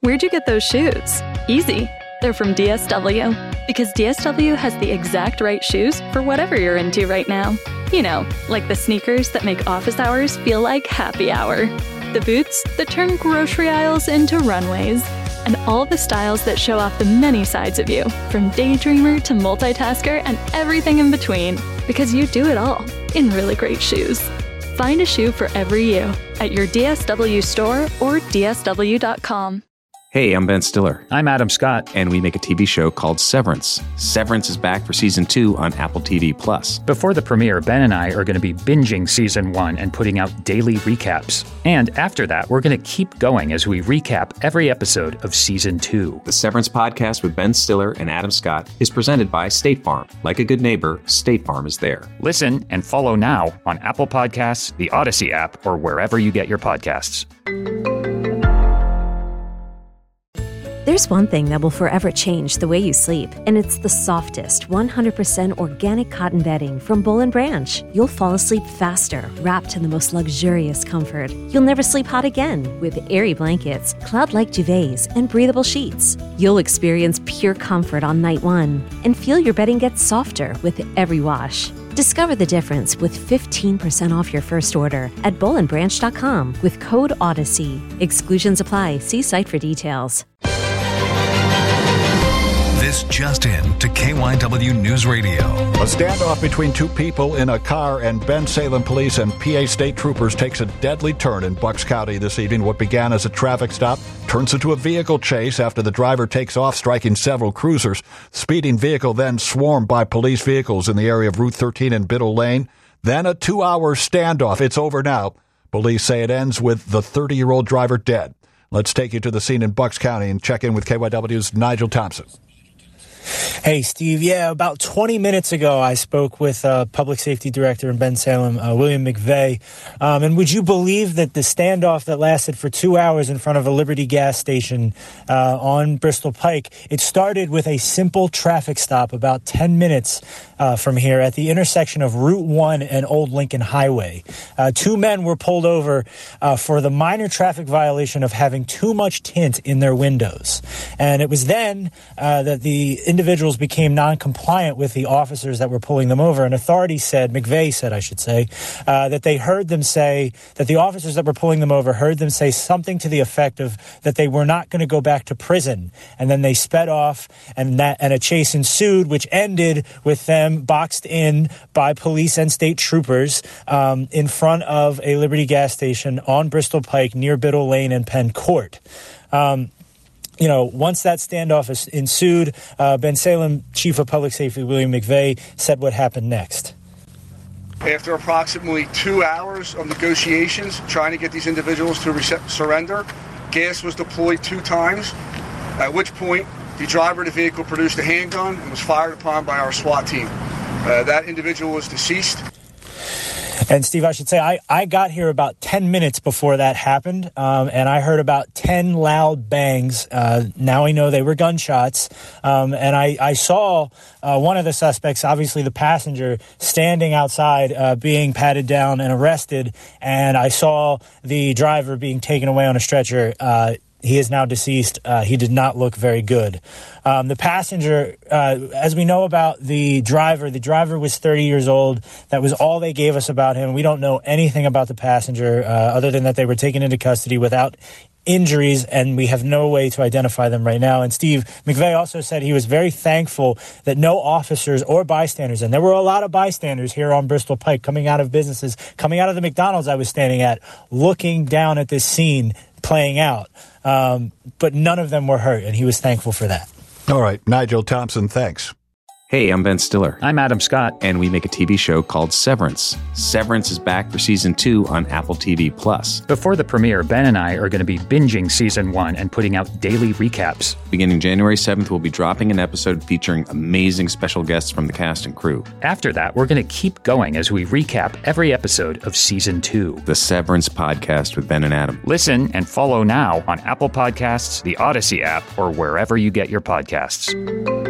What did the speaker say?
Where'd you get those shoes? Easy. They're from DSW. Because DSW has the exact right shoes for whatever you're into right now. You know, like the sneakers that make office hours feel like happy hour. The boots that turn grocery aisles into runways. And all the styles that show off the many sides of you, from daydreamer to multitasker and everything in between. Because you do it all in really great shoes. Find a shoe for every you at your DSW store or DSW.com. Hey, I'm Ben Stiller. I'm Adam Scott. And we make a TV show called Severance. Severance is back for Season 2 on Apple TV+. Before the premiere, Ben and I are going to be binging Season 1 and putting out daily recaps. And after that, we're going to keep going as we recap every episode of Season 2. The Severance podcast with Ben Stiller and Adam Scott is presented by State Farm. Like a good neighbor, State Farm is there. Listen and follow now on Apple Podcasts, the Odyssey app, or wherever you get your podcasts. There's one thing that will forever change the way you sleep, and it's the softest, 100% organic cotton bedding from Boll & Branch. You'll fall asleep faster, wrapped in the most luxurious comfort. You'll never sleep hot again with airy blankets, cloud-like duvets, and breathable sheets. You'll experience pure comfort on night one and feel your bedding get softer with every wash. Discover the difference with 15% off your first order at bollandbranch.com with code Odyssey. Exclusions apply. See site for details. This just in to KYW News Radio. A standoff between two people in a car and Bensalem police and PA state troopers takes a deadly turn in Bucks County this evening. What began as a traffic stop turns into a vehicle chase after the driver takes off, striking several cruisers. Speeding vehicle then swarmed by police vehicles in the area of Route 13 and Biddle Lane. Then a 2-hour standoff. It's over now. Police say it ends with the 30-year-old driver dead. Let's take you to the scene in Bucks County and check in with KYW's Nigel Thompson. Hey, Steve. Yeah, about 20 minutes ago, I spoke with Public Safety Director in Bensalem, William McVeigh. And would you believe that the standoff that lasted for 2 hours in front of a Liberty gas station on Bristol Pike, it started with a simple traffic stop about 10 minutes from here at the intersection of Route 1 and Old Lincoln Highway. Two men were pulled over for the minor traffic violation of having too much tint in their windows. And it was then that the individuals became non-compliant with the officers that were pulling them over. And authorities said, McVeigh said, I should say, that they heard them say, that the officers that were pulling them over heard them say something to the effect of that they were not going to go back to prison. And then they sped off, and a chase ensued, which ended with them boxed in by police and state troopers in front of a Liberty gas station on Bristol Pike near Biddle Lane and Penn Court. Once that standoff ensued, Bensalem Chief of Public Safety William McVeigh said what happened next. After approximately 2 hours of negotiations trying to get these individuals to surrender, gas was deployed 2 times, at which point the driver of the vehicle produced a handgun and was fired upon by our SWAT team. That individual was deceased. And, Steve, I should say, I got here about 10 minutes before that happened, and I heard about 10 loud bangs. Now we know they were gunshots. And I saw one of the suspects, obviously the passenger, standing outside being patted down and arrested. And I saw the driver being taken away on a stretcher. He is now deceased. He did not look very good. The passenger, as we know about the driver was 30 years old. That was all they gave us about him. We don't know anything about the passenger other than that they were taken into custody without injuries, and we have no way to identify them right now. And Steve McVeigh also said he was very thankful that no officers or bystanders, and there were a lot of bystanders here on Bristol Pike coming out of businesses, coming out of the McDonald's I was standing at, looking down at this scene playing out. But none of them were hurt, and he was thankful for that. All right, Nigel Thompson, thanks. Hey, I'm Ben Stiller. I'm Adam Scott. And we make a TV show called Severance. Severance is back for Season 2 on Apple TV+. Before the premiere, Ben and I are going to be binging Season 1 and putting out daily recaps. Beginning January 7th, we'll be dropping an episode featuring amazing special guests from the cast and crew. After that, we're going to keep going as we recap every episode of Season 2. The Severance podcast with Ben and Adam. Listen and follow now on Apple Podcasts, the Odyssey app, or wherever you get your podcasts.